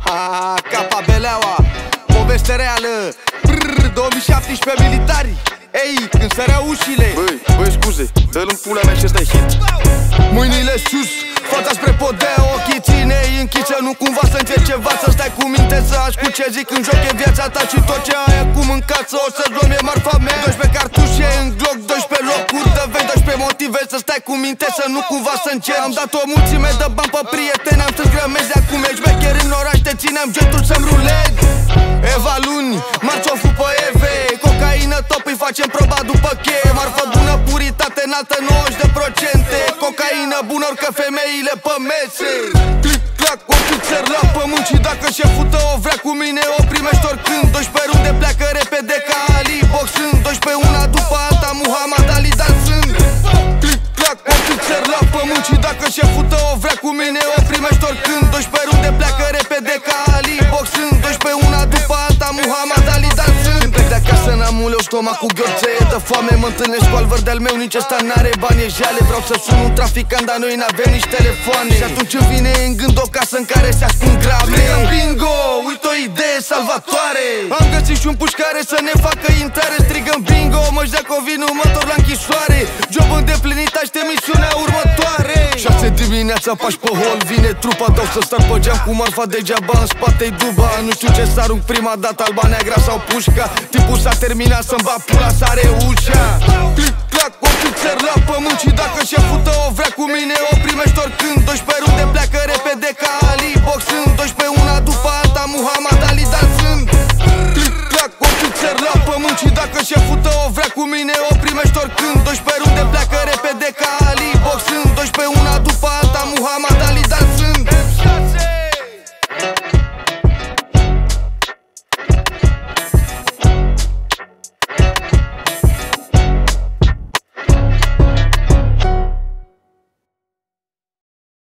Capa Beleaua, poveste reală. 2017 militari. Ei, când săreau ușile. Băi, scuze, dă-l în pula mea și ăsta-i hit. Mâinile sus, fața spre podea, ochii ține-i închiță. Nu cumva să încerci ceva, să stai cu minte, să ascult ce zic în joc. E viața ta și tot ce ai acum în casă. O să-ți luăm, e marfa mea. 12 cartușe în Glock, 12 locuri de veci, 12 motive să stai cu minte, să nu cumva să încerci. Am dat o mulțime de bani pe prieteni, am să-ți grămezi acum. Ești becher în oraș, te ținem jetul să-mi rulezi. Eva luni, marțoful pe Eve, cocaină top, îi facem proba după cheie. Marfă bună, puritate înaltă, 90%. Cocaină bună, urcă femeile pe mese. Clic-clac, ofițer la pământ. Și dacă șeful tău o vrea cu mine, o primești oricând. 12 runde pleacă repede ca Ali boxând. 12 una după alta, Muhammad Ali dansând. Clic-clac, ofițer la pământ. Și dacă șeful tău o vrea cu mine, o primești oricând. 12 runde pleacă repede ca Ali boxând. 12 una după alta, Muhammad Ali dansând. Când plec de acasă n-am uleu, stomacul gheorțe de foame. Mă întâlnesc cu al verde-al meu, nici ăsta n-are bani, e jale. Vreau să sun un traficant, dar noi n-avem nici telefoane. Și atunci îmi vine în gând o casă în care se ascund grame. Bingo, uite o idee salvatoare. Am găsit și un pușcare să ne facă intrare. Strigăm bingo, măși de COVID următor la închisoare. Job îndeplinit, aștept misiunea următoare. 6 dimineața, pași pe hol, vine trupa. Dau să star pe geam cu marfa degeaba, în spate-i duba. Nu știu ce să arunc prima dată, alba, neagra sau pușca. Tipul s-a terminat să-mi bat pula, sare ușa. Clic-clac, ofițer la pământ. Și dacă șeful tău o vrea cu mine, o primești oricând. 12 runde pleacă repede ca Ali boxând.